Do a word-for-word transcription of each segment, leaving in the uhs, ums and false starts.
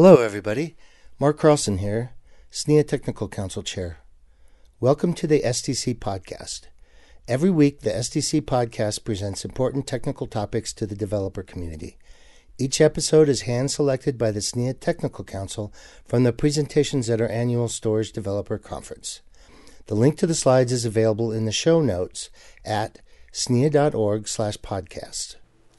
Hello, everybody. Mark Carlson here, S N I A Technical Council Chair. Welcome to the S T C Podcast. Every week, the S T C Podcast presents important technical topics to the developer community. Each episode is hand-selected by the S N I A Technical Council from the presentations at our annual Storage Developer Conference. The link to the slides is available in the show notes at snia.org slash podcast.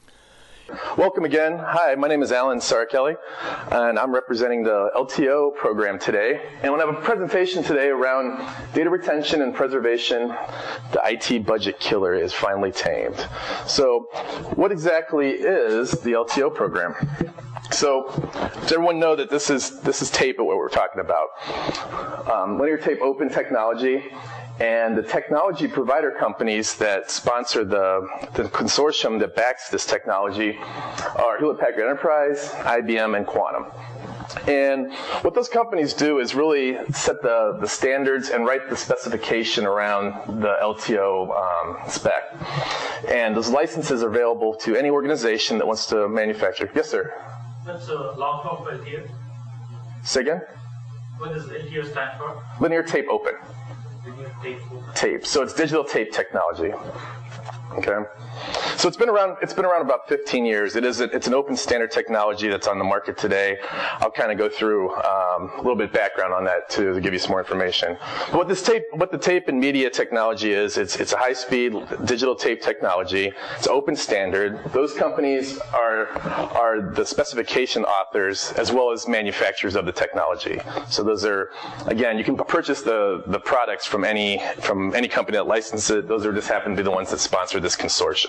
Welcome again. Hi, my name is Alan Sarkelly, and I'm representing the L T O program today. And we'll have a presentation today around data retention and preservation. The I T budget killer is finally tamed. So what exactly is the L T O program? So does everyone know that this is this is tape at what we're talking about? Um, linear tape open technology. And the technology provider companies that sponsor the, the consortium that backs this technology are Hewlett-Packard Enterprise, I B M, and Quantum. And what those companies do is really set the, the standards and write the specification around the L T O um, spec. And those licenses are available to any organization that wants to manufacture. Yes, sir? That's a long form for L T O. Say again? What does L T O stand for? Linear tape open. Tape. Tape. So it's digital tape technology. Okay. So it's been around. It's been around about fifteen years. It is. A, it's an open standard technology that's on the market today. I'll kind of go through um, a little bit of background on that too, to give you some more information. But what this tape, what the tape and media technology is, it's it's a high-speed digital tape technology. It's open standard. Those companies are are the specification authors as well as manufacturers of the technology. So those are, again, you can purchase the the products from any from any company that licenses it. Those are just happen to be the ones that sponsor this consortium.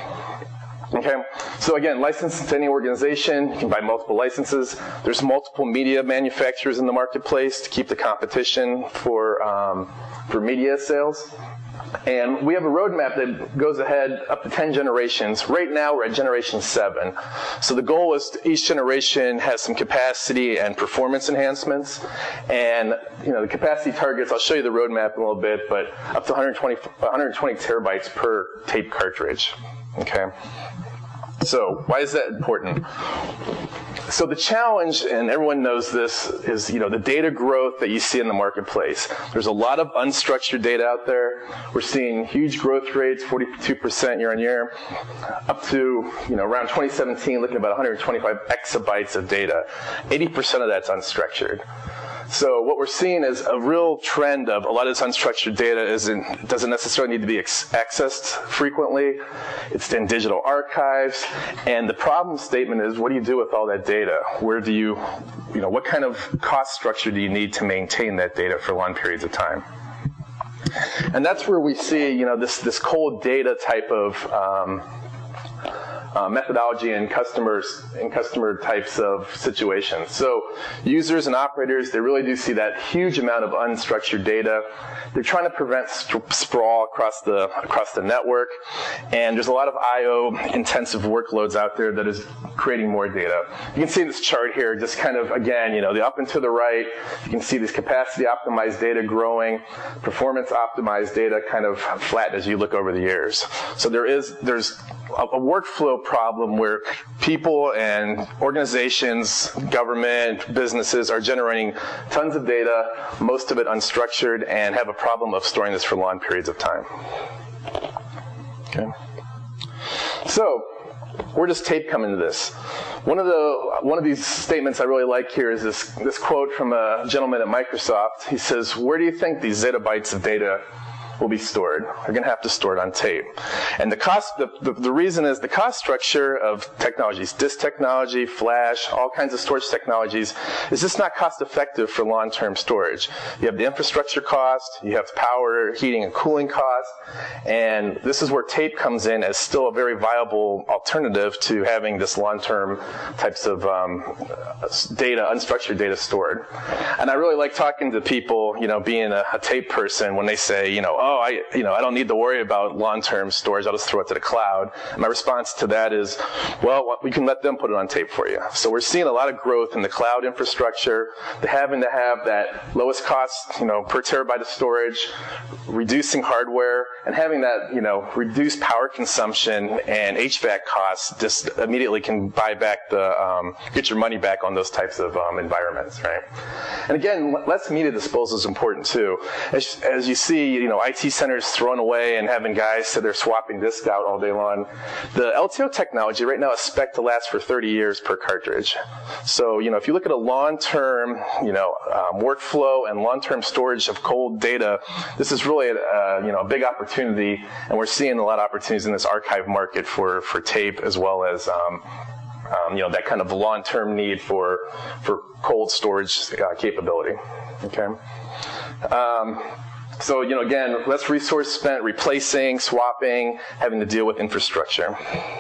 Okay, so again, licensed to any organization, you can buy multiple licenses. There's multiple media manufacturers in the marketplace to keep the competition for um, for media sales. And we have a roadmap that goes ahead up to ten generations. Right now, we're at generation seven. So the goal is each generation has some capacity and performance enhancements. And you know, the capacity targets, I'll show you the roadmap in a little bit, but up to one hundred twenty, one hundred twenty terabytes per tape cartridge. Okay. So why is that important? So the challenge, and everyone knows this, is you know the data growth that you see in the marketplace. There's a lot of unstructured data out there. We're seeing huge growth rates, forty-two percent year on year, up to you know around twenty seventeen, looking at about one hundred twenty-five exabytes of data. eighty percent of that's unstructured. So what we're seeing is a real trend of a lot of this unstructured data isn't, doesn't necessarily need to be ex- accessed frequently. It's in digital archives. And the problem statement is, what do you do with all that data? Where do you, you know, what kind of cost structure do you need to maintain that data for long periods of time? And that's where we see, you know, this, this cold data type of um, Uh, methodology in customers in customer types of situations. So users and operators, they really do see that huge amount of unstructured data. They're trying to prevent st- sprawl across the across the network, and there's a lot of I O intensive workloads out there that is creating more data. You can see this chart here, just kind of again, you know, the up and to the right. You can see this capacity optimized data growing, performance optimized data kind of flat as you look over the years. So there is there's a, a workflow problem where people and organizations, government, businesses are generating tons of data, most of it unstructured, and have a problem of storing this for long periods of time. Okay. So, where does tape come into this? One of the one of these statements I really like here is this this quote from a gentleman at Microsoft. He says, "Where do you think these zettabytes of data will be stored? They're going to have to store it on tape." And the cost, the, the, the reason is the cost structure of technologies, disk technology, flash, all kinds of storage technologies, is just not cost effective for long-term storage. You have the infrastructure cost, you have power, heating, and cooling cost, and this is where tape comes in as still a very viable alternative to having this long-term types of um, data, unstructured data stored. And I really like talking to people, you know, being a, a tape person when they say, you know, oh, I, you know, I don't need to worry about long-term storage. I'll just throw it to the cloud. And my response to that is, well, we can let them put it on tape for you. So we're seeing a lot of growth in the cloud infrastructure, the having to have that lowest cost, you know, per terabyte of storage, reducing hardware, and having that, you know, reduced power consumption and H V A C costs just immediately can buy back the, um, get your money back on those types of um, environments, right? And again, less media disposal is important too. As, as you see, you know, I T centers thrown away and having guys sit there swapping disk out all day long. The L T O technology right now is spec to last for thirty years per cartridge. So, you know, if you look at a long-term, you know, um, workflow and long-term storage of cold data, this is really a, uh, you know, a big opportunity, and we're seeing a lot of opportunities in this archive market for, for tape as well as um, Um, you know, that kind of long-term need for for cold storage uh, capability. Okay. Um, so, you know, again, less resource spent replacing, swapping, having to deal with infrastructure.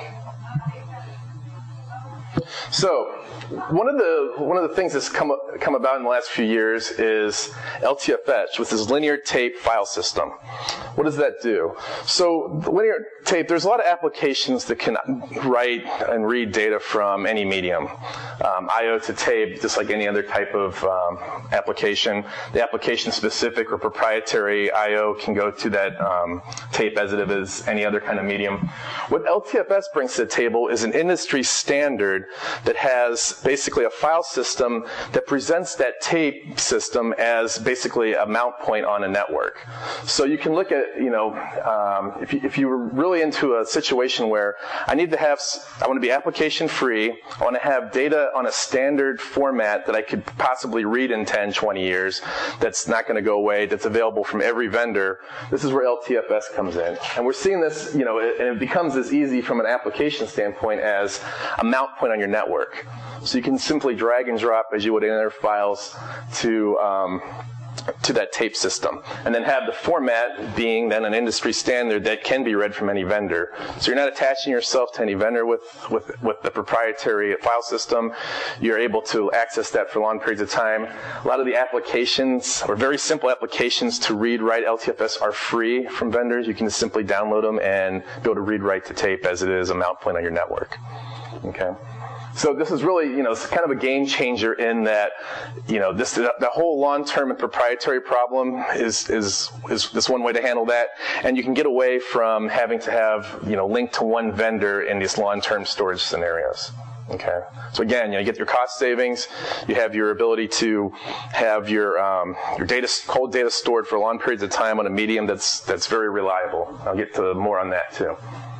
So, one of the one of the things that's come come about in the last few years is L T F S, which is linear tape file system. What does that do? So the linear tape, there's a lot of applications that can write and read data from any medium. Um, I O to tape, just like any other type of um, application. The application-specific or proprietary I O can go to that um, tape as it is any other kind of medium. What L T F S brings to the table is an industry standard that has basically a file system that presents that tape system as basically a mount point on a network. So you can look at, you know, um, if, you, if you were really into a situation where I need to have, I want to be application free, I want to have data on a standard format that I could possibly read in ten, twenty years, that's not going to go away, that's available from every vendor, this is where L T F S comes in. And we're seeing this, you know, and it becomes as easy from an application standpoint as a mount point on your network. So you can simply drag and drop as you would in other files to um, to that tape system, and then have the format being then an industry standard that can be read from any vendor. So you're not attaching yourself to any vendor with, with, with the proprietary file system. You're able to access that for long periods of time. A lot of the applications, or very simple applications to read, write L T F S are free from vendors. You can just simply download them and be able to read, write to tape as it is a mount point on your network. Okay. So this is really, you know, it's kind of a game changer in that, you know, this the whole long-term and proprietary problem is is is this one way to handle that, and you can get away from having to have, you know, linked to one vendor in these long-term storage scenarios. Okay. So again, you know, you get your cost savings, you have your ability to have your um, your data, cold data stored for long periods of time on a medium that's that's very reliable. I'll get to more on that too.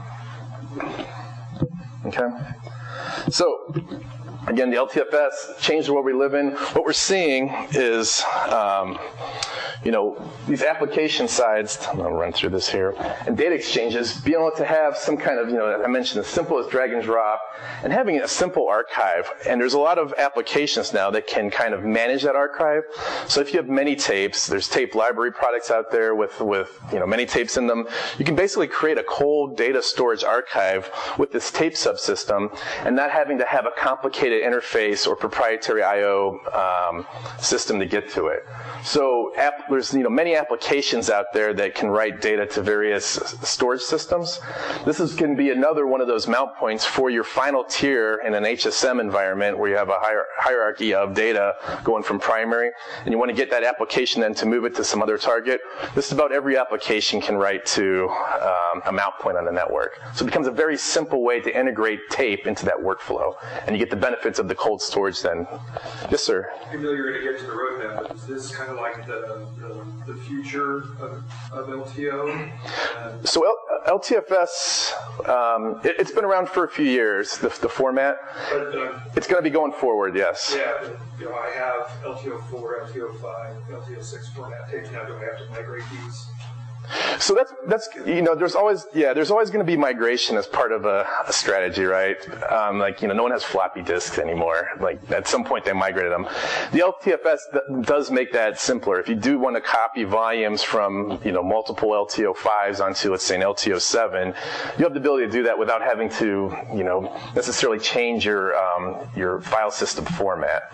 Okay. So, again, the L T F S changed the world we live in. What we're seeing is, um, you know, these application sides, I'm going to run through this here, and data exchanges, being able to have some kind of, you know, I mentioned as simple as drag and drop, and having a simple archive. And there's a lot of applications now that can kind of manage that archive. So if you have many tapes, there's tape library products out there with, with you know, many tapes in them. You can basically create a cold data storage archive with this tape subsystem and not having to have a complicated interface or proprietary I O um, system to get to it. So app, there's you know many applications out there that can write data to various storage systems. This is can be another one of those mount points for your final tier in an H S M environment where you have a hier hierarchy of data going from primary, and you want to get that application then to move it to some other target. Just about every application can write to um, a mount point on the network. So it becomes a very simple way to integrate tape into that workflow, and you get the benefits of the cold storage then. Yes, sir? I know you're going to get to the roadmap, but is this kind of like the, the, the future of, of L T O? Uh, so L L T F S, um, it, it's been around for a few years, the, the format. But, uh, it's going to be going forward, yes. Yeah, but, you know, I have L T O four, L T O five, L T O six format tapes. Now do I have to migrate these? So that's, that's you know, there's always, yeah, there's always going to be migration as part of a, a strategy, right? Um, like, you know, no one has floppy disks anymore. Like, at some point they migrated them. The L T F S th does make that simpler. If you do want to copy volumes from, you know, multiple L T O fives onto, let's say, an L T O seven, you have the ability to do that without having to, you know, necessarily change your, um, your file system format.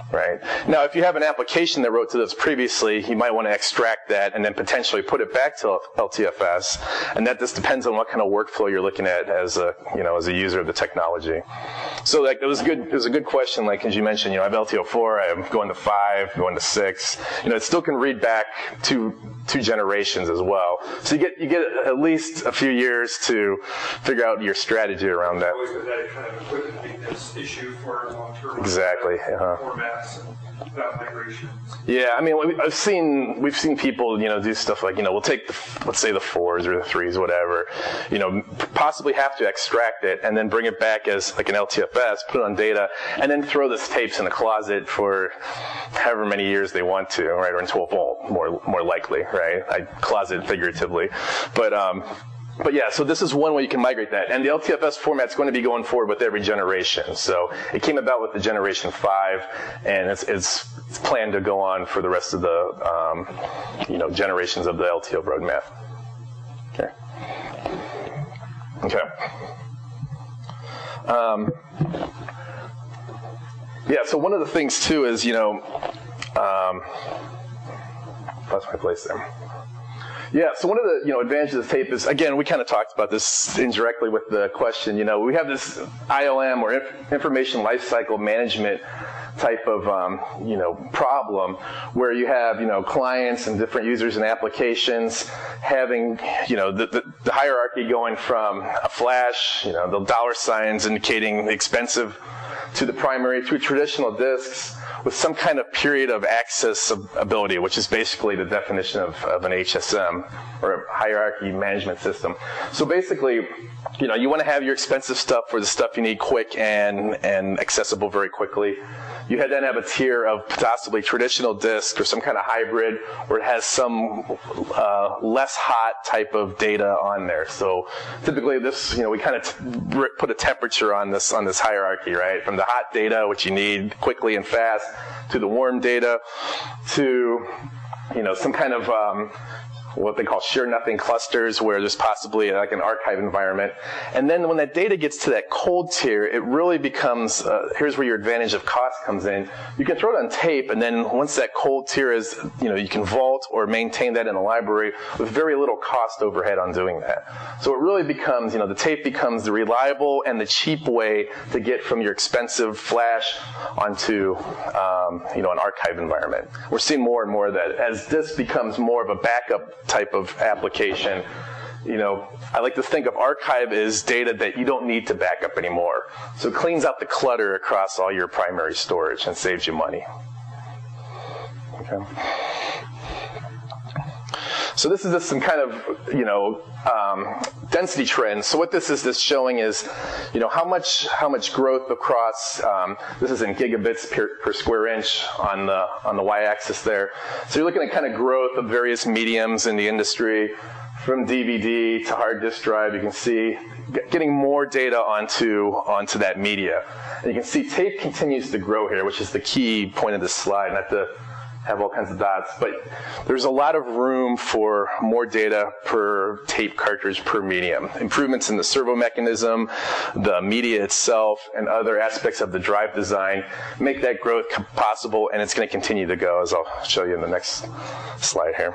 right? Now, if you have an application that wrote to this previously, you might want to extract that and then potentially put it back to L T F S, and that just depends on what kind of workflow you're looking at as a, you know, as a user of the technology. So, like, it was good. It was a good question. Like, as you mentioned, you know, I have L T O four, I'm going to five, going to six. You know, it still can read back two two generations as well. So you get you get at least a few years to figure out your strategy around that. Always with that kind of equipment maintenance issue for long-term Exactly. Uh-huh. formats and without migrations. Yeah, I mean, I've seen we've seen people, you know, do stuff like, you know, we'll take the, let's say the fours or the threes, whatever, you know, possibly have to extract it and then bring it back as like an L T F S, put it on data, and then throw those tapes in the closet for however many years they want to, right, or in twelve volt, more more likely, right? I closet figuratively, but um. But yeah, so this is one way you can migrate that. And the L T F S format's going to be going forward with every generation. So it came about with the generation five, and it's, it's planned to go on for the rest of the, um, you know, generations of the L T O roadmap. Okay. Okay. Um, yeah, so one of the things, too, is, you know, um, lost my place there. Yeah, so one of the, you know, advantages of tape is, again, we kind of talked about this indirectly with the question, you know, we have this I L M, or inf- information lifecycle management type of, um, you know, problem where you have, you know, clients and different users and applications having, you know, the, the, the hierarchy going from a flash, you know, the dollar signs indicating expensive to the primary, to traditional disks, with some kind of period of accessibility, which is basically the definition of, of an H S M, or a hierarchy management system. So basically, you know, you want to have your expensive stuff for the stuff you need quick and, and accessible very quickly. You then have a tier of possibly traditional disk or some kind of hybrid where it has some uh, less hot type of data on there. So typically this, you know, we kind of t- put a temperature on this on this hierarchy, right? From the hot data, which you need quickly and fast, to the warm data, to, you know, some kind of um, what they call sure nothing clusters, where there's possibly like an archive environment. And then when that data gets to that cold tier, it really becomes, uh, here's where your advantage of cost comes in. You can throw it on tape, and then once that cold tier is, you know, you can vault or maintain that in a library with very little cost overhead on doing that. So it really becomes, you know, the tape becomes the reliable and the cheap way to get from your expensive flash onto, um, you know, an archive environment. We're seeing more and more of that. As this becomes more of a backup type of application, you know, I like to think of archive as data that you don't need to back up anymore. So it cleans out the clutter across all your primary storage and saves you money. Okay. So this is just some kind of, you know, um, density trends. So what this is just showing is, you know, how much how much growth across. Um, this is in gigabits per, per square inch on the on the y-axis there. So you're looking at kind of growth of various mediums in the industry, from D V D to hard disk drive. You can see getting more data onto onto that media. And you can see tape continues to grow here, which is the key point of this slide. Not to have all kinds of dots, but there's a lot of room for more data per tape cartridge per medium. Improvements in the servo mechanism, the media itself, and other aspects of the drive design make that growth possible, and it's going to continue to go, as I'll show you in the next slide here.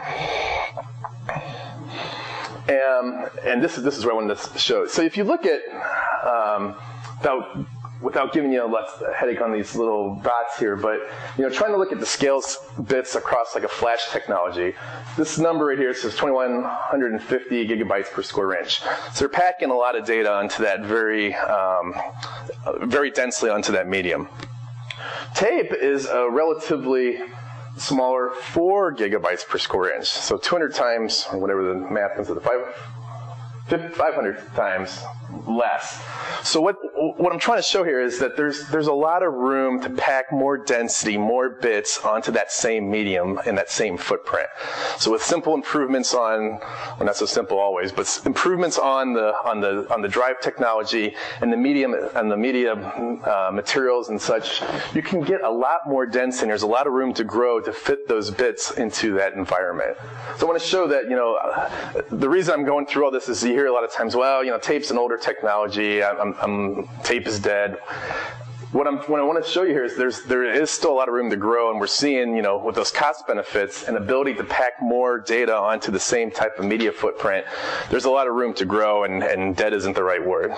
Um, and this is this is where I wanted to show. So if you look at um, without without giving you a headache on these little dots here, but you know, trying to look at the scales bits across like a flash technology, this number right here says twenty-one fifty gigabytes per square inch. So they're packing a lot of data onto that very, um, very densely onto that medium. Tape is a relatively smaller four gigabytes per square inch, so two hundred times, or whatever the math is, the five. five hundred times less. So what what I'm trying to show here is that there's there's a lot of room to pack more density, more bits onto that same medium in that same footprint. So with simple improvements on, well, not so simple always, but improvements on the on the on the drive technology and the medium and the media uh, materials and such, you can get a lot more density. And there's a lot of room to grow to fit those bits into that environment. So I want to show that, you know, uh, the reason I'm going through all this is you hear a lot of times, well, you know, tape's an older technology. I'm, I'm, tape is dead. what, I'm, what I want to show you here is there's, there is still a lot of room to grow, and we're seeing, you know, with those cost benefits and ability to pack more data onto the same type of media footprint, there's a lot of room to grow, and, and dead isn't the right word.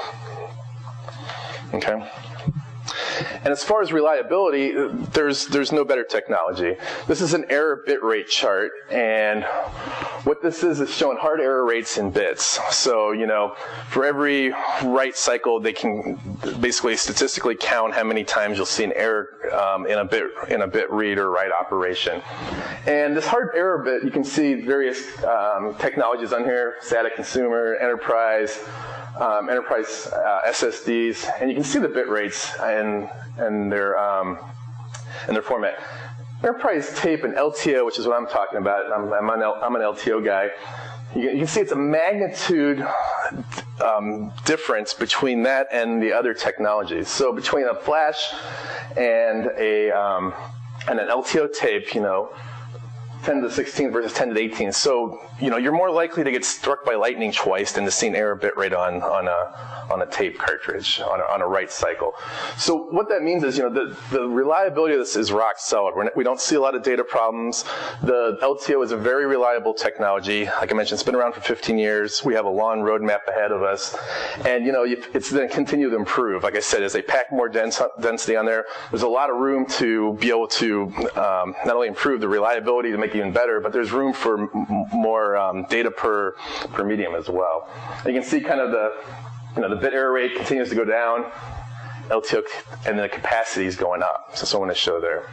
Okay? And as far as reliability, there's there's no better technology. This is an error bit rate chart, and what this is is showing hard error rates in bits. So, you know, for every write cycle, they can basically statistically count how many times you'll see an error um, in a bit in a bit read or write operation. And this hard error bit, you can see various um, technologies on here: SATA consumer, enterprise. Um, enterprise uh, S S Ds, and you can see the bit rates and and their um, and their format. Enterprise tape and L T O, which is what I'm talking about. I'm, I'm, an, L, I'm an L T O guy. You, you can see it's a magnitude um, difference between that and the other technologies. So between a flash and a um, and an L T O tape, you know, ten to the sixteenth versus ten to the eighteenth. So, you know, you're more likely to get struck by lightning twice than to see an error bit rate on, on a on a tape cartridge, on a, on a write cycle. So what that means is, you know, the, the reliability of this is rock solid. We're, we don't see a lot of data problems. The L T O is a very reliable technology. Like I mentioned, it's been around for fifteen years. We have a long roadmap ahead of us. And, you know, it's going to continue to improve. Like I said, as they pack more dense, density on there, there's a lot of room to be able to um, not only improve the reliability to make it even better, but there's room for m more um, data per, per medium as well. And you can see kind of the, you know, the bit error rate continues to go down, L T O, and then the capacity is going up. So that's what I want to show there.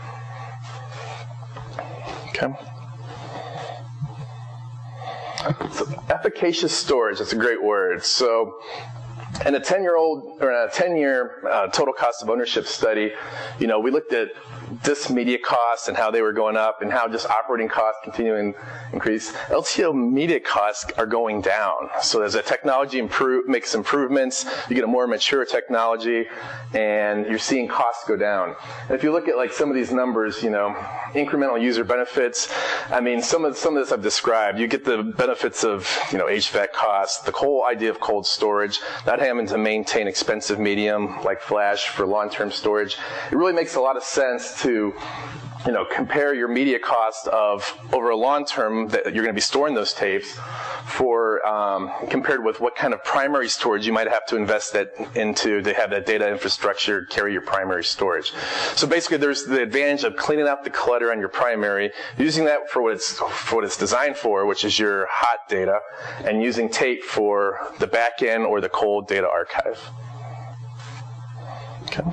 Okay. So efficacious storage, that's a great word. So in a ten-year-old, or a ten-year uh, total cost of ownership study, you know, we looked at disk media costs and how they were going up and how just operating costs continuing to increase. L T O media costs are going down. So as the technology improve, makes improvements, you get a more mature technology, and you're seeing costs go down. And if you look at like some of these numbers, you know, incremental user benefits, I mean, some of some of this I've described. You get the benefits of, you know, H V A C costs, the whole idea of cold storage, not having to maintain expensive medium like flash for long-term storage. It really makes a lot of sense to, you know, compare your media cost of over a long term that you're going to be storing those tapes for um, compared with what kind of primary storage you might have to invest that into to have that data infrastructure carry your primary storage. So basically, there's the advantage of cleaning out the clutter on your primary, using that for what it's for what it's designed for, which is your hot data, and using tape for the back end or the cold data archive. Okay.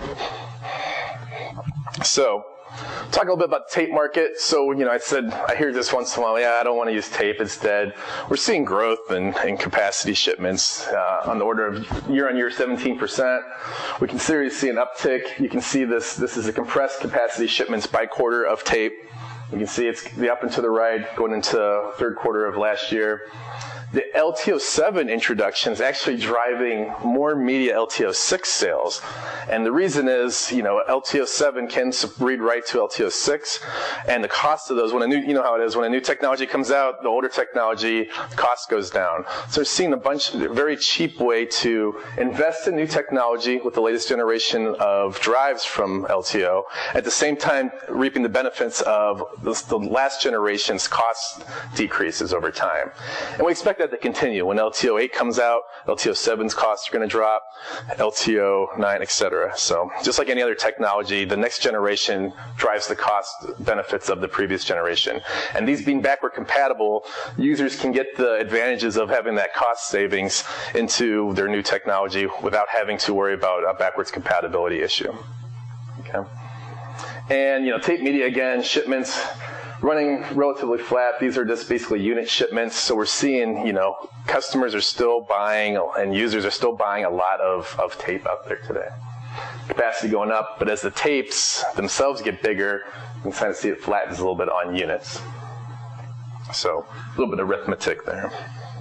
So, talk a little bit about the tape market. So, you know, I said, I hear this once in a while, yeah, I don't want to use tape, it's dead. We're seeing growth in, in capacity shipments uh, on the order of year-on-year seventeen percent. We can seriously see an uptick. You can see this, this is the compressed capacity shipments by quarter of tape. You can see it's the up and to the right going into third quarter of last year. The L T O seven introduction is actually driving more media L T O six sales. And the reason is, you know, L T O seven can read write to L T O six, and the cost of those, when a new, you know how it is, when a new technology comes out, the older technology, the cost goes down. So we're seeing a bunch, a very cheap way to invest in new technology with the latest generation of drives from L T O, at the same time reaping the benefits of the, the last generation's cost decreases over time. And we expect that to continue. When L T O eight comes out, L T O seven's costs are going to drop, L T O nine, et cetera. So just like any other technology, the next generation drives the cost benefits of the previous generation. And these being backward compatible, users can get the advantages of having that cost savings into their new technology without having to worry about a backwards compatibility issue. Okay. And, you know, tape media, again, shipments running relatively flat. These are just basically unit shipments. So we're seeing, you know, customers are still buying and users are still buying a lot of, of tape out there today. Capacity going up, but as the tapes themselves get bigger, you can kind of see it flattens a little bit on units. So a little bit of arithmetic there.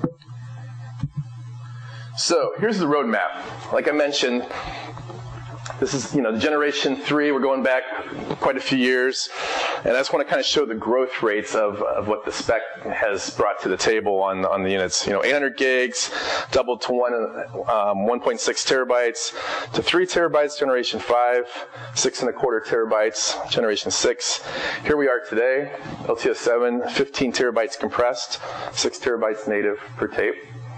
So here's the roadmap. Like I mentioned, This is, you know, generation three. We're going back quite a few years. And I just want to kind of show the growth rates of, of what the spec has brought to the table on, on the units. You know, eight hundred gigs, doubled to one, um, one point six terabytes, to three terabytes, generation five, six and a quarter terabytes, generation six. Here we are today, L T O seven, fifteen terabytes compressed, six terabytes native per tape,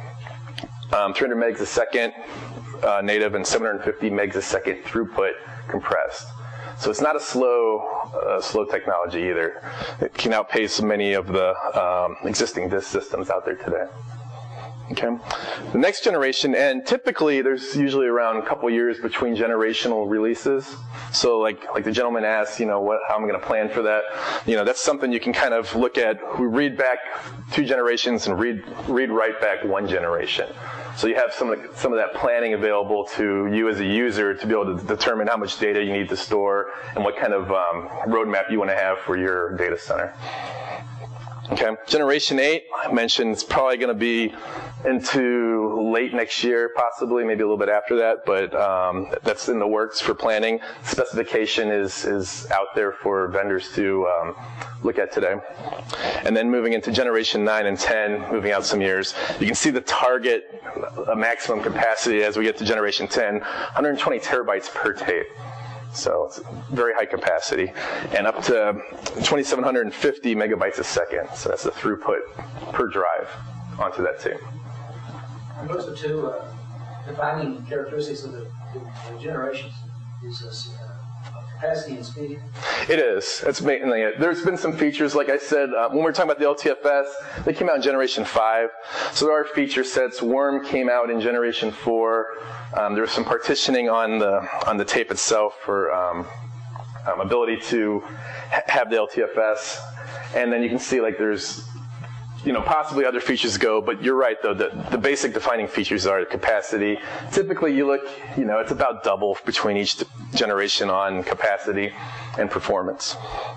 um, three hundred megs a second uh, native, and seven hundred fifty megs a second throughput compressed. So it's not a slow, uh, slow technology either. It can outpace many of the um, existing disk systems out there today. Okay. The next generation, and typically there's usually around a couple years between generational releases. So like like the gentleman asked, you know, what, how am I going to plan for that? You know, that's something you can kind of look at. We read back two generations and read read right back one generation. So you have some of the, some of that planning available to you as a user to be able to determine how much data you need to store and what kind of um, roadmap you want to have for your data center. Okay, generation eight, I mentioned it's probably going to be into late next year, possibly, maybe a little bit after that, but um, that's in the works for planning. Specification is, is out there for vendors to um, look at today. And then moving into generation nine and ten, moving out some years, you can see the target uh, maximum capacity as we get to generation ten, one hundred twenty terabytes per tape. So it's very high capacity, and up to twenty-seven hundred fifty megabytes a second. So that's the throughput per drive onto that tape. And those are two uh, defining characteristics of the, the, the generations. Is this uh, capacity and speed? It is. It's mainly it. There's been some features, like I said, uh, when we were talking about the L T F S, they came out in generation five. So there are feature sets. Worm came out in generation four. Um, there was some partitioning on the on the tape itself for um, um, ability to ha- have the L T F S, and then you can see like there's, you know, possibly other features go, but you're right though. The the basic defining features are capacity. Typically, you look, you know, it's about double between each generation on capacity and performance.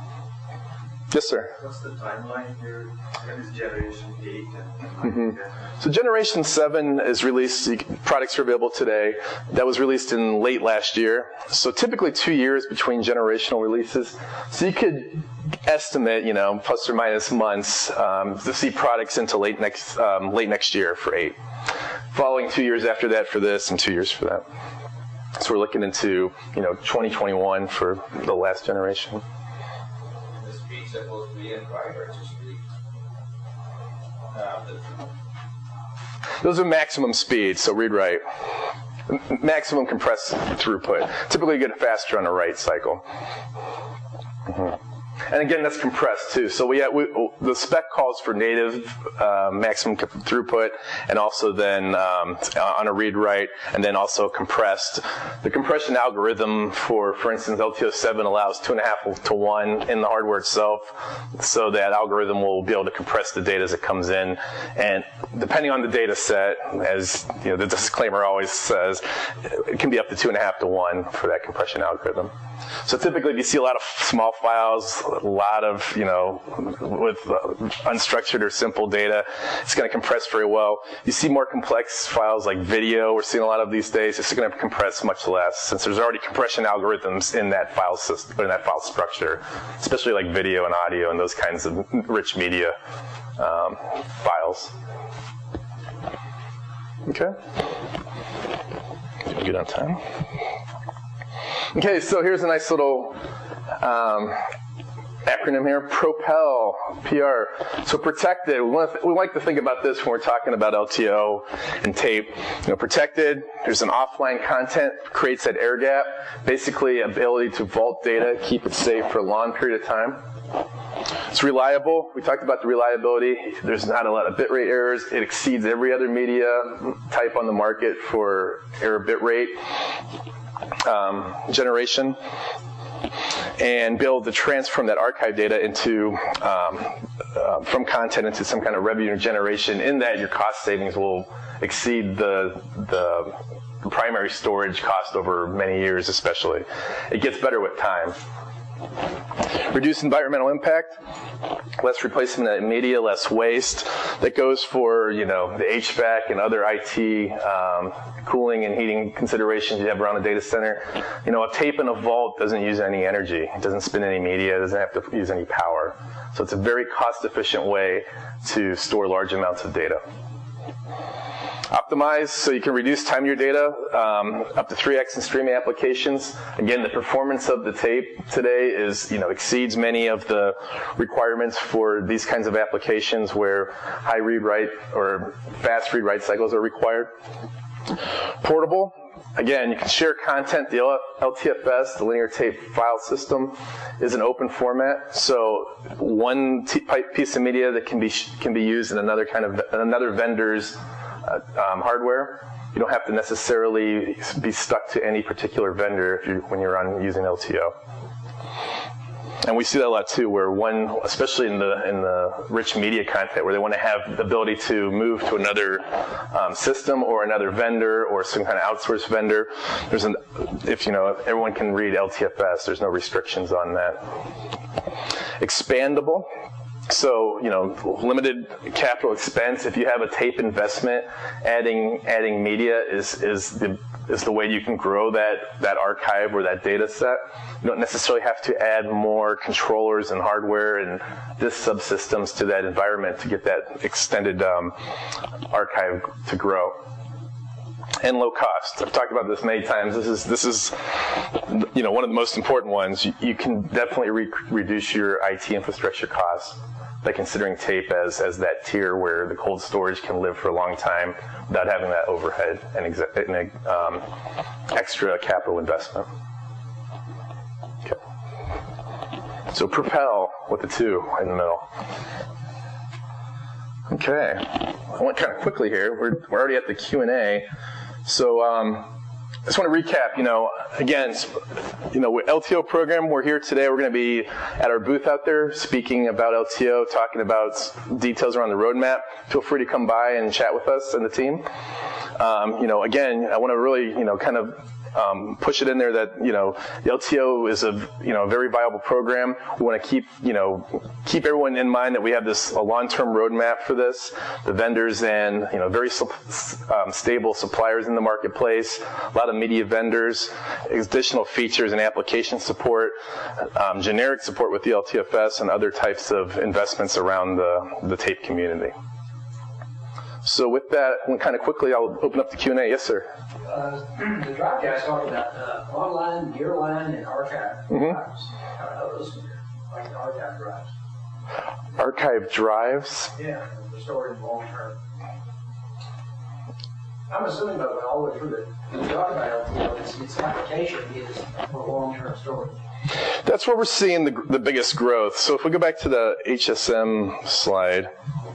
Yes, sir. What's the timeline here? When is generation eight? Mm-hmm. So generation seven is released, products are available today. That was released in late last year. So typically two years between generational releases. So you could estimate, you know, plus or minus months um, to see products into late next, um, late next year for eight. Following two years after that for this and two years for that. So we're looking into, you know, twenty twenty-one for the last generation. Supposed to be in driver to speed. Uh, Those are maximum speed, so read write. M- maximum compressed throughput. Typically you get faster on a write cycle. Mm-hmm. And again, that's compressed too. So we, have, we the spec calls for native uh, maximum throughput, and also then um, on a read-write, and then also compressed. The compression algorithm for, for instance, L T O seven allows two and a half to one in the hardware itself. So that algorithm will be able to compress the data as it comes in, and depending on the data set, as you know, the disclaimer always says, it can be up to two and a half to one for that compression algorithm. So typically, if you see a lot of small files, a lot of, you know, with uh, unstructured or simple data, it's going to compress very well. You see more complex files like video, we're seeing a lot of these days, it's going to compress much less, since there's already compression algorithms in that file system, in that file structure, especially like video and audio and those kinds of rich media um, files. Okay. Good on time. Okay, so here's a nice little um, acronym here, PROPEL, P R. So protected, we, want to, we like to think about this when we're talking about L T O and tape. You know, protected, there's an offline content, creates that air gap, basically ability to vault data, keep it safe for a long period of time. It's reliable. We talked about the reliability. There's not a lot of bitrate errors. It exceeds every other media type on the market for error bitrate um, generation, and be able to transform that archive data into um, uh, from content into some kind of revenue generation. In that, your cost savings will exceed the the primary storage cost over many years, especially. It gets better with time. Reduce environmental impact, less replacement of media, less waste. That goes for, you know, the H V A C and other I T um, cooling and heating considerations you have around a data center. You know, a tape in a vault doesn't use any energy. It doesn't spin any media. It doesn't have to use any power. So it's a very cost-efficient way to store large amounts of data. Optimize so you can reduce time to your data um, up to three x in streaming applications. Again, the performance of the tape today is, you know, exceeds many of the requirements for these kinds of applications where high read-write or fast read-write cycles are required. Portable. Again, you can share content. The L T F S, the linear tape file system, is an open format. So one t- piece of media that can be can be used in another kind of another vendor's uh, um, hardware. You don't have to necessarily be stuck to any particular vendor if you when you're on using L T O. And we see that a lot too, where one, especially in the in the rich media content, where they want to have the ability to move to another um, system or another vendor or some kind of outsourced vendor. There's an, if you know, everyone can read L T F S. There's no restrictions on that. Expandable. So, you know, limited capital expense. If you have a tape investment, adding adding media is is the is the way you can grow that that archive or that data set. You don't necessarily have to add more controllers and hardware and disk subsystems to that environment to get that extended um, archive to grow. And low cost. I've talked about this many times. This is this is you know one of the most important ones. You, you can definitely re- reduce your I T infrastructure costs by considering tape as as that tier where the cold storage can live for a long time without having that overhead and, exa- and um, extra capital investment. Okay. So Propel with the two in the middle. Okay. I went kind of quickly here. We're we're already at the Q and A. So um, I just want to recap, you know, again, you know, L T O program, we're here today. We're going to be at our booth out there speaking about L T O, talking about details around the roadmap. Feel free to come by and chat with us and the team. Um, you know, again, I want to really, you know, kind of Um, push it in there that, you know, the L T O is a, you know, a very viable program. We want to keep, you know, keep everyone in mind that we have this a long-term roadmap for this. The vendors and, you know, very um, stable suppliers in the marketplace, a lot of media vendors, additional features and application support, um, generic support with the L T F S, and other types of investments around the, the tape community. So with that, kind of quickly, I'll open up the Q and A. Yes, sir. Uh, the drive guys talked about uh, online, nearline, and archive mm-hmm. drives. How are those compare? Like the archive drives. Archive drives? Yeah, they're stored in long term. I'm assuming, by the way, all the way through that when you talk about L T O, its, its application is for long term storage. That's where we're seeing the, the biggest growth. So if we go back to the H S M slide,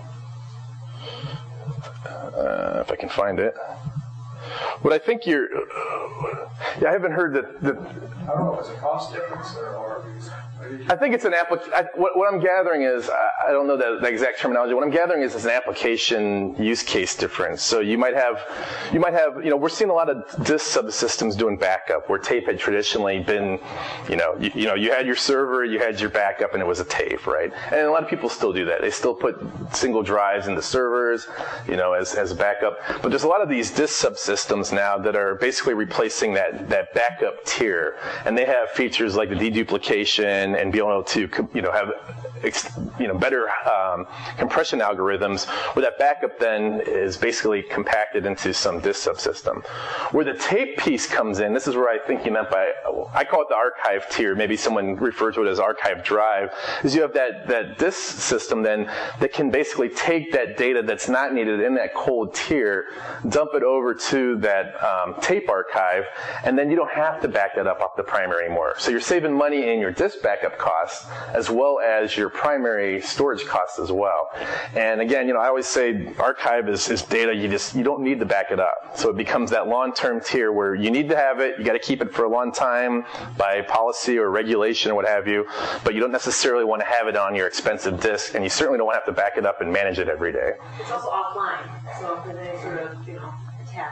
uh, if I can find it. What I think you're, yeah, I haven't heard that. that I don't know if it's a cost difference or, or I think it's an application. What, what I'm gathering is, I, I don't know the, the exact terminology. What I'm gathering is it's an application use case difference. So you might have, you might have, you know, we're seeing a lot of disk subsystems doing backup, where tape had traditionally been, you know, you, you know, you had your server, you had your backup, and it was a tape, right? And a lot of people still do that. They still put single drives into servers, you know, as as a backup. But there's a lot of these disk subsystems now that are basically replacing that that backup tier, and they have features like the deduplication and being able to, you know, have, you know, better um, compression algorithms, where that backup then is basically compacted into some disk subsystem. Where the tape piece comes in, this is where I think you meant by, I call it the archive tier, maybe someone referred to it as archive drive, is you have that, that disk system then that can basically take that data that's not needed in that cold tier, dump it over to that um, tape archive, and then you don't have to back that up off the primary anymore. So you're saving money in your disk backup costs, as well as your primary storage costs as well. And again, you know, I always say archive is, is data you just, you don't need to back it up. So it becomes that long-term tier where you need to have it, you got to keep it for a long time by policy or regulation or what have you, but you don't necessarily want to have it on your expensive disk, and you certainly don't want to have to back it up and manage it every day. It's also offline, so if there's any sort of, you know, attack, it's, it's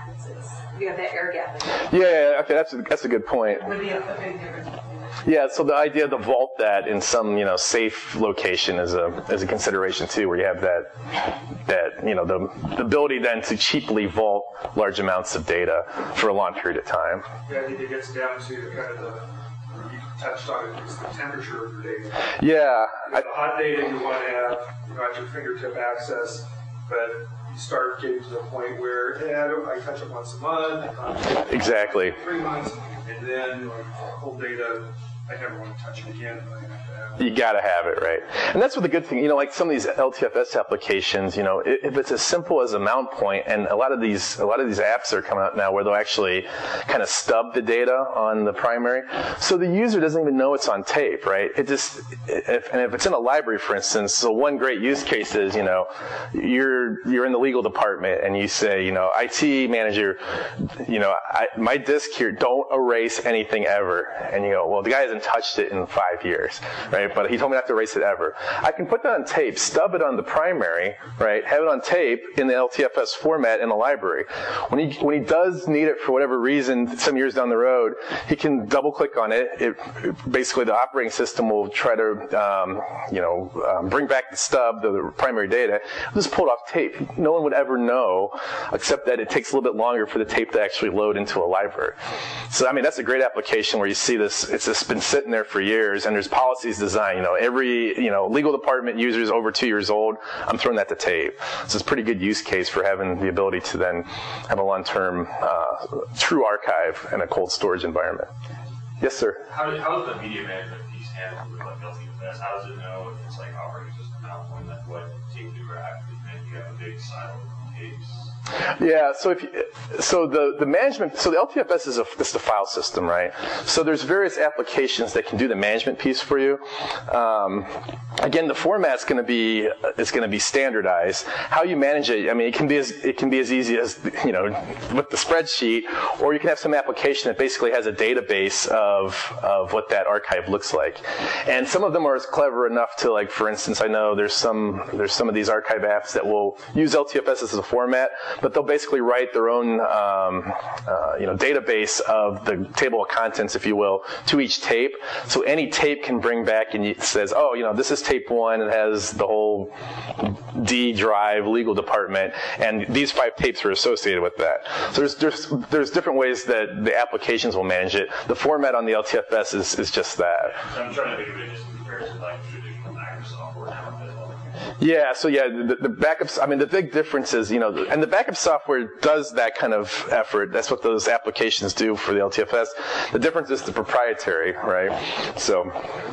you have that air gap. Yeah, yeah, okay, that's a, that's a good point. Would be a, a big difference. Yeah, so the idea to vault that in some, you know, safe location is a is a consideration too, where you have that that you know the, the ability then to cheaply vault large amounts of data for a long period of time. Yeah, I think it gets down to kind of the, you touched on it, it's the temperature of your data. Yeah. The hot data you want to have, you know, at your fingertip access, but you start getting to the point where, yeah, I, don't, I touch it once a month, I exactly. three months, and then like, whole data, I never want to touch it again. But I have to have it. You got to have it, right? And that's what the good thing, you know, like some of these L T F S applications, you know, if it's as simple as a mount point, and a lot of these, a lot of these apps are coming out now where they'll actually kind of stub the data on the primary, so the user doesn't even know it's on tape, right? It just, if, and if it's in a library, for instance, so one great use case is, you know, you're you're in the legal department and you say, you know, I T manager, you know, I, my disk here, don't erase anything ever, and you go, well, the guy hasn't touched it in five years, right? But he told me not to erase it ever. I can put that on tape, stub it on the primary, right? Have it on tape in the L T F S format in the library. When he when he does need it for whatever reason, some years down the road, he can double click on it. It basically the operating system will try to um, you know um, bring back the stub, the, the primary data, just pull it off tape. No one would ever know, except that it takes a little bit longer for the tape to actually load into a library. So I mean that's a great application where you see this. It's just been sitting there for years, and there's policies designed. You know, every you know legal department user is over two years old. I'm throwing that to tape. So it's a pretty good use case for having the ability to then have a long-term, uh, true archive in a cold storage environment. Yes, sir. How, how is the media management piece handled with like L T F S? How does it know if it's like operating system mount point, like what tape to grab? If you have a big silo of tapes. Yeah, so if you, so the, the management, so the L T F S is a, it's the file system, right? So there's various applications that can do the management piece for you. Um, again, the format's going to be it's going to be standardized. How you manage it, I mean, it can be as it can be as easy as you know with the spreadsheet, or you can have some application that basically has a database of of what that archive looks like. And some of them are clever enough to, like, for instance, I know there's some there's some of these archive apps that will use L T F S as a format, but they'll basically write their own, um, uh, you know, database of the table of contents, if you will, to each tape. So any tape can bring back and it says, oh, you know, this is tape one. It has the whole D drive legal department, and these five tapes are associated with that. So there's there's there's different ways that the applications will manage it. The format on the L T F S is is just that. So I'm trying to think of it just in comparison to like traditional Microsoft or now. Yeah, so yeah, the, the backups, I mean, the big difference is, you know, and the backup software does that kind of effort. That's what those applications do for the L T F S. The difference is the proprietary, right? So,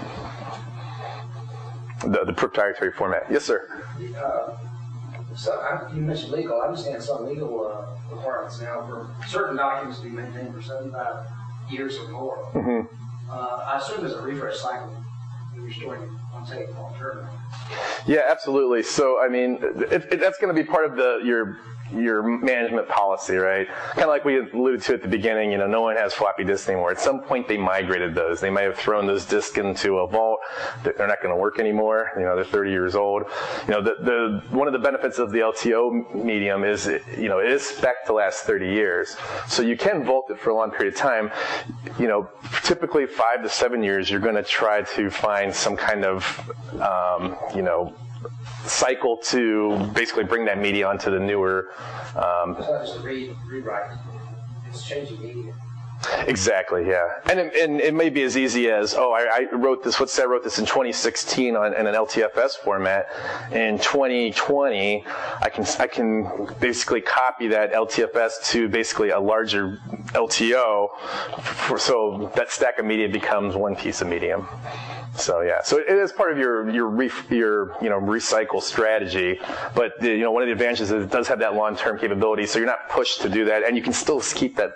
the, the proprietary format. Yes, sir? Uh, so I, you mentioned legal. I understand some legal uh, requirements now for certain documents to be maintained for seventy-five years or more. Mm-hmm. Uh, I assume there's a refresh cycle when you're storing it on tape long term. Yeah, absolutely. So, I mean, it, it, that's going to be part of the your your management policy, right? Kind of like we alluded to at the beginning, you know, no one has floppy disks anymore. At some point, they migrated those. They may have thrown those disks into a vault. They're not going to work anymore. You know, they're thirty years old. You know, the, the one of the benefits of the L T O medium is, you know, it is spec'd to last thirty years. So you can vault it for a long period of time. You know, typically five to seven years, you're going to try to find some kind of, um, you know, cycle to basically bring that media onto the newer. Um, it's not just a read, rewrite. It's changing media. Exactly, yeah. And it, and it may be as easy as, oh, I, I wrote this, let's say I wrote this in twenty sixteen on, in an L T F S format. In twenty twenty, I can I can basically copy that L T F S to basically a larger L T O, for, so that stack of media becomes one piece of medium. So yeah, so it is part of your your re, your you know recycle strategy, but the, you know one of the advantages is it does have that long-term capability, so you're not pushed to do that, and you can still keep that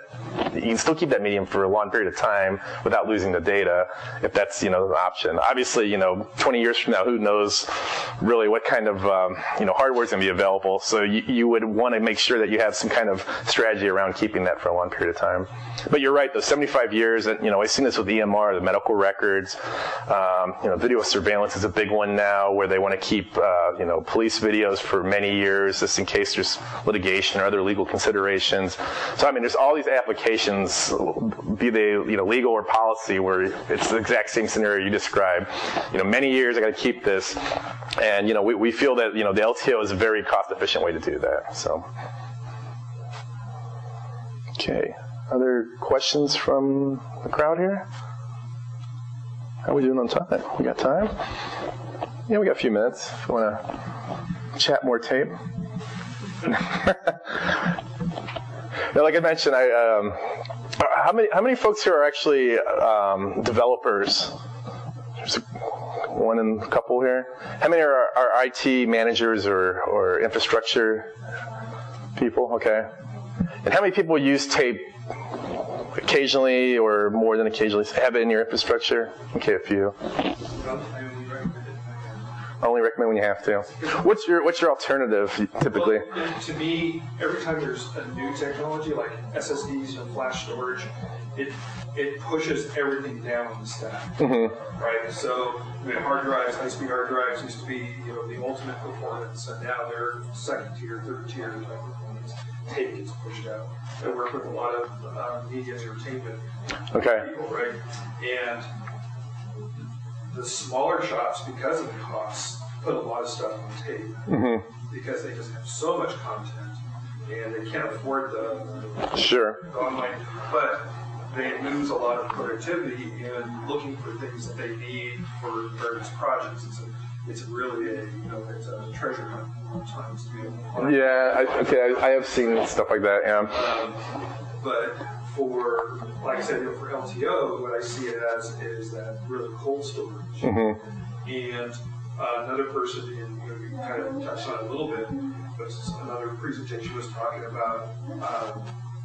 you can still keep that medium for a long period of time without losing the data, if that's, you know, the option. Obviously, you know, twenty years from now, who knows really what kind of, um, you know, hardware is going to be available. So you, you would want to make sure that you have some kind of strategy around keeping that for a long period of time. But you're right, those seventy-five years, and, you know, I've seen this with E M R, the medical records. Um, you know, video surveillance is a big one now, where they want to keep, uh, you know, police videos for many years, just in case there's litigation or other legal considerations. So, I mean, there's all these applications, be they, you know, legal or policy, where it's the exact same scenario you described. You know, many years I got to keep this, and, you know, we, we feel that, you know, the L T O is a very cost-efficient way to do that. So, okay. Other questions from the crowd here? How are we doing on time? We got time? Yeah, we got a few minutes if you want to chat more tape. Now, like I mentioned, I um, how many how many folks here are actually um, developers? There's one and a couple here. How many are, are I T managers or, or infrastructure people? Okay. And how many people use tape occasionally or more than occasionally? Have it in your infrastructure? Okay, a few. Only recommend when you have to. What's your What's your alternative typically? Well, to me, every time there's a new technology like S S Ds, you know, flash storage, it it pushes everything down the stack, mm-hmm. right? So, I mean, hard drives, high-speed hard drives used to be, you know, the ultimate performance, and now they're second tier, third tier type performance. Tape gets pushed out. I work with a lot of uh, media and entertainment okay. people, right? And the smaller shops, because of the costs, put a lot of stuff on tape mm-hmm. because they just have so much content and they can't afford the, sure. the online. But they lose a lot of productivity in looking for things that they need for various projects. It's, a, it's really a, you know, it's a treasure hunt at times to be able to find. Yeah, I, okay, I, I have seen stuff like that, yeah. Um, but for, like I said, you know, for L T O, what I see it as is that really cold storage. Mm-hmm. And uh, another person, in, you know, we kind of touched on it a little bit, but another presentation was talking about um,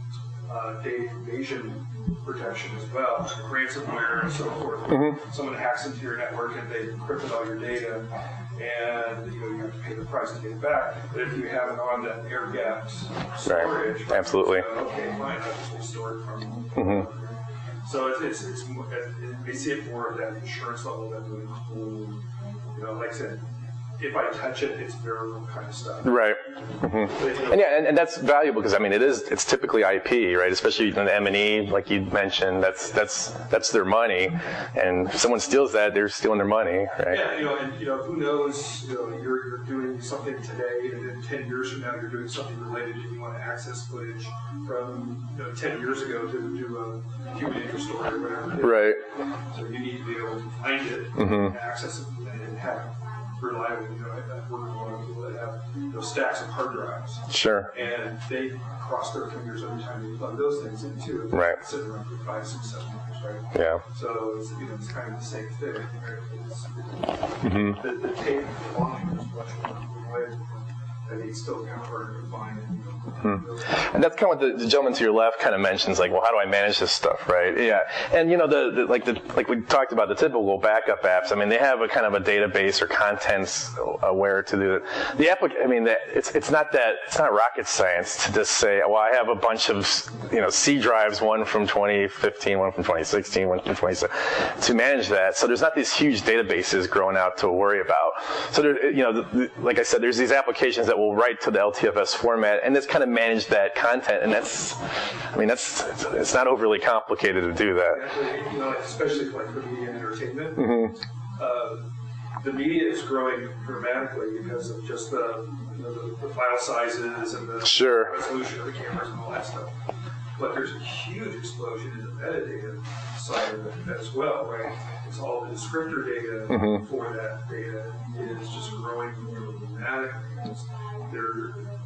uh, data invasion protection as well, ransomware and so forth. Mm-hmm. Someone hacks into your network and they encrypted all your data, and you know you have to pay the price to get it back. But if you have it on that air-gapped storage, right. Absolutely. So, okay, fine, I'll just restore it from. Mm-hmm. So it's it's, it's it, they see it more of that insurance level that would include, you know, like I said, if I touch it, it's variable kind of stuff. Right. Mm-hmm. And yeah, and, and that's valuable because I mean, it is. It's typically I P, right? Especially in the M and E, like you mentioned. That's that's that's their money, and if someone steals that, they're stealing their money, right? Yeah, you know, and you know, who knows? You know, you're you're doing something today, and then ten years from now, you're doing something related, and you want to access footage from you know ten years ago to do a human interest story or whatever. Right. So you need to be able to find it, mm-hmm. and access it, and have reliable, you know, I've worked with a lot of people that have you know, stacks of hard drives. Sure. And they cross their fingers every time they plug those things in too. Right. Sitting around for five, six, seven years, right? Yeah. So it's, you know, it's kind of the same thing. Right? It's, mm-hmm. the, the tape volume is much more way, and it's still kind of hard to find. You know, hmm. And that's kind of what the, the gentleman to your left kind of mentions, like, well, how do I manage this stuff, right? Yeah. And you know, the, the like the like we talked about the typical backup apps. I mean, they have a kind of a database or contents aware to do it. The applic- I mean, the, it's it's not that it's not rocket science to just say, well, I have a bunch of you know C drives, one from twenty fifteen, one from twenty sixteen, one from twenty seventeen, to manage that. So there's not these huge databases growing out to worry about. So there, you know, the, the, like I said, there's these applications that will write to the L T F S format, and it's kind of manage that content, and that's, I mean, that's it's, it's not overly complicated to do that. Exactly. You know, especially like for media and entertainment. Mm-hmm. Uh, the media is growing dramatically because of just the, you know, the, the file sizes and the sure. resolution of the cameras and all that stuff. But there's a huge explosion in the metadata side of it as well, right? It's all the descriptor data mm-hmm. for that data is just growing dramatically. There,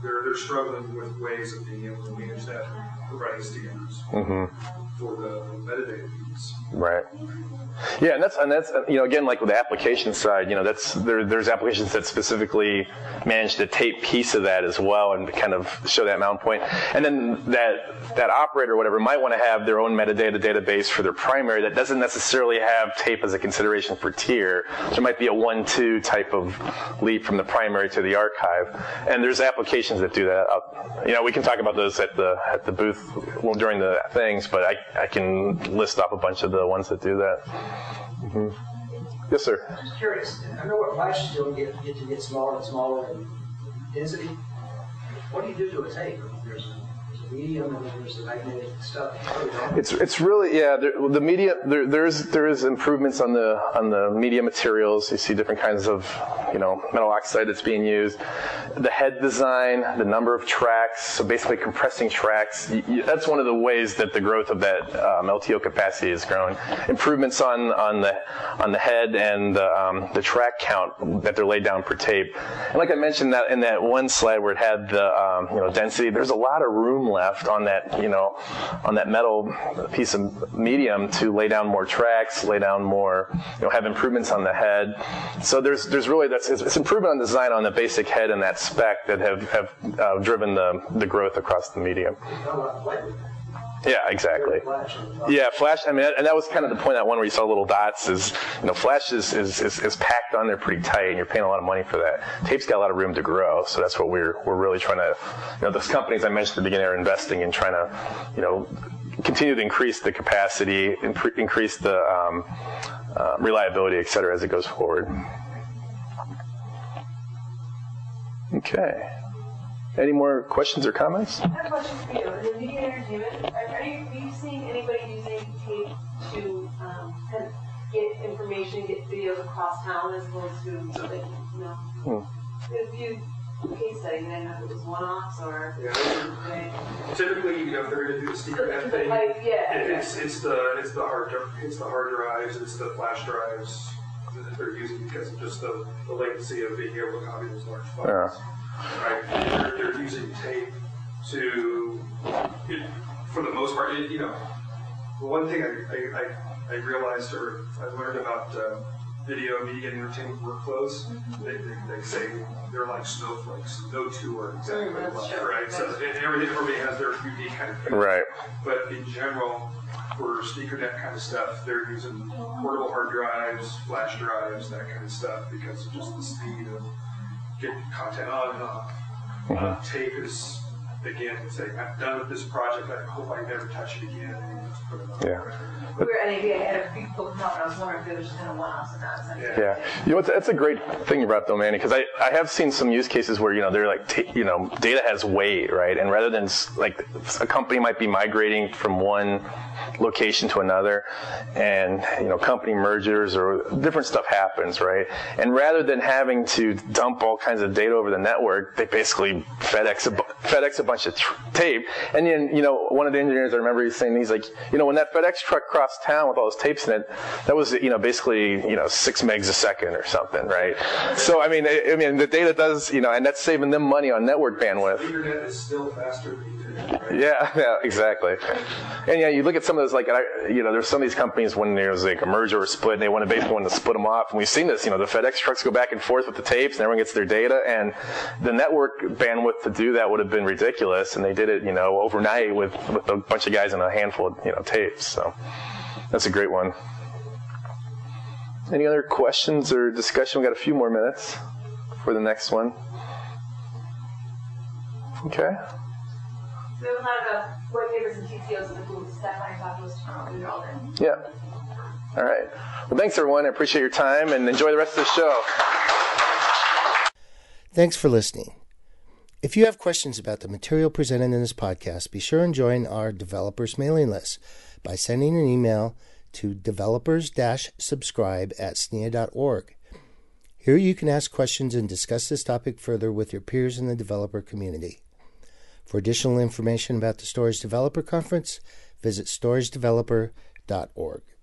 they're they're struggling with ways of being able to manage that, providing standards Mm-hmm. for the metadata feeds. Right. Yeah, and that's and that's you know again like with the application side, you know that's there there's applications that specifically manage the tape piece of that as well and kind of show that mount point. And then that that operator or whatever might want to have their own metadata database for their primary that doesn't necessarily have tape as a consideration for tier. There might be a one-two type of leap from the primary to the archive. And there's applications that do that. I'll, you know, we can talk about those at the at the booth well, during the things, but I I can list off a bunch of the ones that do that. Mm-hmm. Yes, sir. I'm just curious. I know what flashes do get, get to get smaller and smaller in density. What do you do to a tape? There's a, there's a medium and there's the magnetic stuff. It's it's really yeah. There, the media there there's there is improvements on the on the media materials. You see different kinds of you know metal oxide that's being used. The head design, the number of tracks. So basically compressing tracks. You, you, that's one of the ways that the growth of that um, L T O capacity has grown. Improvements on on the on the head and the, um, the track count that they're laid down per tape. And like I mentioned that in that one slide where it had the um, you know density, there's a lot of room left on that you know on that metal piece of medium to lay down more tracks, lay down more you know have improvements on the head. So there's there's really that's it's, it's improvement on design on the basic head and that spec that have have uh, driven the the growth across the medium. Yeah, exactly. Yeah, flash. I mean, and that was kind of the point of that one where you saw little dots. Is you know, flash is, is is is packed on there pretty tight, and you're paying a lot of money for that. Tape's got a lot of room to grow, so that's what we're we're really trying to. You know, those companies I mentioned at the beginning are investing in trying to, you know, continue to increase the capacity, imp- increase the um, uh, reliability, et cetera, as it goes forward. Okay. Any more questions or comments? I have a question for you. In the media and entertainment, are, are, you, are you seeing anybody using tape to um, kind of get information, get videos across town as opposed to, like, you know, Hmm. a few case studies? I don't know if it was one-offs or... Yeah, right? typically, you know, if they're going to do the secret The- net the thing, pipe, yeah, it- yeah. it's it's the it's the hard it's the hard drives, it's the flash drives that they're using because of just the, the latency of being able to copy those large files. Yeah. Right? They're, they're using tape to, it, for the most part, it, you know, the one thing I, I, I, I realized or I learned about uh, video, media, and entertainment workflows, they, they, they say they're like snowflakes. No two are exactly Mm, that's alike, true. right? So and everything, everybody has their unique kind of thing. Right. But in general, for SneakerNet kind of stuff, they're using portable hard drives, flash drives, that kind of stuff, because of just the speed of getting content on and off. Mm-hmm. Uh, tape is, again, saying, I'm done with this project, I hope I never touch it again, and you just put it on. Yeah. We were at N A B, I had a few people come out, and I was wondering if it was just kind of one-offs and not something. Yeah. Yeah, you know, it's, that's a great thing you brought up, though, Manny, because I, I have seen some use cases where, you know, they're like, t- you know, data has weight, right? And rather than, s- like, a company might be migrating from one location to another, and, you know, company mergers or different stuff happens, right? And rather than having to dump all kinds of data over the network, they basically FedEx a, bu- FedEx a bunch of tr- tape. And then, you know, one of the engineers, I remember he's saying, he's like, you know, when that FedEx truck crossed town with all those tapes in it, that was, you know, basically, you know, six megs a second or something, right? So, I mean, I, I mean, the data does, you know, and that's saving them money on network bandwidth. The internet is still faster than the internet, right? Yeah, yeah, exactly. And yeah, you look at some of those, like, I- you know, there's some of these companies when there's like a merger or a split, and they want to basically want to split them off. And we've seen this, you know, the FedEx trucks go back and forth with the tapes, and everyone gets their data, and the network bandwidth to do that would have been ridiculous, and they did it, you know, overnight with, with a bunch of guys and a handful of, you know, tapes. So that's a great one. Any other questions or discussion? We've got a few more minutes for the next one. Okay. We have a lot of uh, white papers and T C Os in the booth. Steph and I talked to us tomorrow. We were all there. Yeah. All right. Well, thanks, everyone. I appreciate your time, and enjoy the rest of the show. Thanks for listening. If you have questions about the material presented in this podcast, be sure and join our developers mailing list by sending an email to developers subscribe at S N E A dot org. Here you can ask questions and discuss this topic further with your peers in the developer community. For additional information about the Storage Developer Conference, visit storage developer dot org.